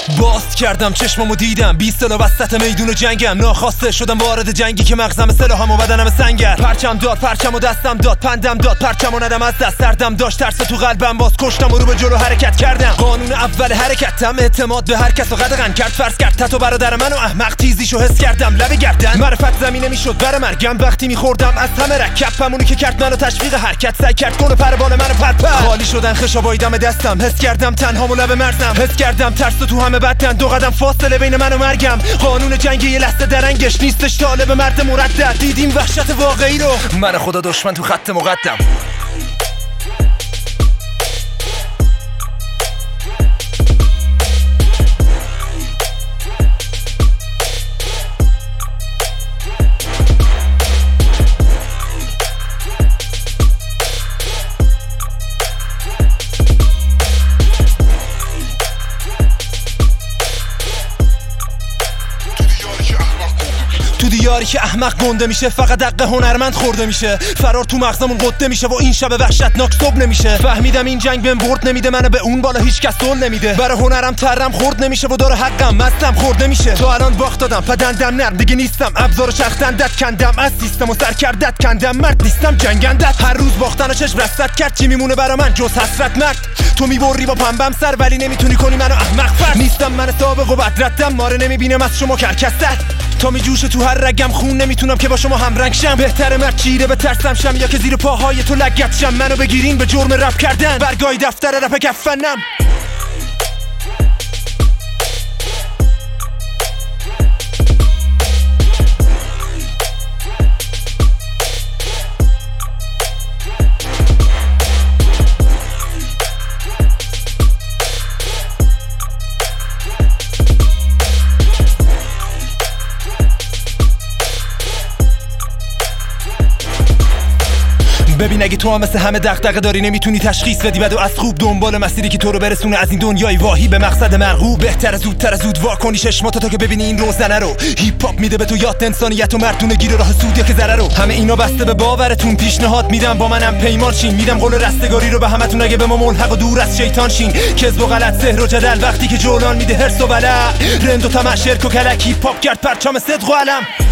باز کردم چشممو دیدم 20 سال وسط میدون جنگم، ناخواسته شدم وارد جنگی که مغزم سلاحم و بدنم سنگر. پرچم داد پرچم و دستم داد، پندم داد پرچم و ندم از دست، سردم داشت ترس تو قلبم باز کشتم و رو به جلو حرکت کردم. قانون اول حرکتم اعتماد به هر کس و قدغن کرد، فرض کرد تتو برادر منو احمق تیزیشو حس کردم لب گردن. معرفت زمینه میشد بر مرگم وقتی میخوردم از همه رکب، همونی که کرد منو تشویق حرکت، سعی کرد کنه پروانه منو پرپر. خالی شدن خشابایدم دستم، حس کردم تنهام و لب مرزم، حس کردم ترس تو همه بدن، 2 قدم فاصله بین من و مرگم. قانون جنگ یه لحظه درنگش نیستش طالب مرد مردد، دیدیم وحشت واقعی رو، من خدا دشمن تو خط مقدم. تو دیاری که احمق گنده میشه، فقط حق هنرمند خورده میشه، فرار تو مغزمون قده میشه و این شب وحشتناک صبح نمیشه. فهمیدم این جنگ بهم برد نمیده، منو به اون بالا هیچ کس صلح نمیده، برای هنرم ترم خورد نمیشه و داره حقم مستم خورده میشه. تو الان باخت دادم پدندم نرم دیگه نیستم، ابزار شخصندت کندم از سیستم و سر کردت کندم، مرد نیستم جنگندت. هر روز باختن و چشم رصد کرد، چی میمونه برا من جز حسرت مرد؟ تو میبری با پنبم سر ولی نمیتونی کنی منو احمق فرد. نیستم من سابق و بدرتم، ماره نمیبینم از شما کرکستت، تا میجوشه تو هر رگم خون نمیتونم که با شما هم رنگ شم. بهتره مرد چیره به ترسم شم یا که زیر پاهای تو لگت شم، منو بگیرین به جرم رپ کردن، برگای دفتر رپ کفنم. ببین اگه تو هم مثل همه دغدغه داری نمیتونی تشخیص بدی بدو از خوب، دنبال مسیری که تو رو برسونه از این دنیای واهی به مقصد مرغوب، بهتره زودتر زود واکنی چشماتو که ببینی این روزنه رو. هیپ هاپ میده به تو یاد انسانیت و مردونگی رو، راه سودی که ضرر رو. همه اینا بسته به باورتون، پیشنهاد میدم با منم پیمان شین، میدم قول رستگاری رو به همتون اگه به ما ملحق و دور از شیطان شین. کذب و غلط سحر و جدل وقتی که جولان میده هرس و بلا، رند و طمع شرک و کلک، هیپ هاپ کرد پرچم صدق و علم.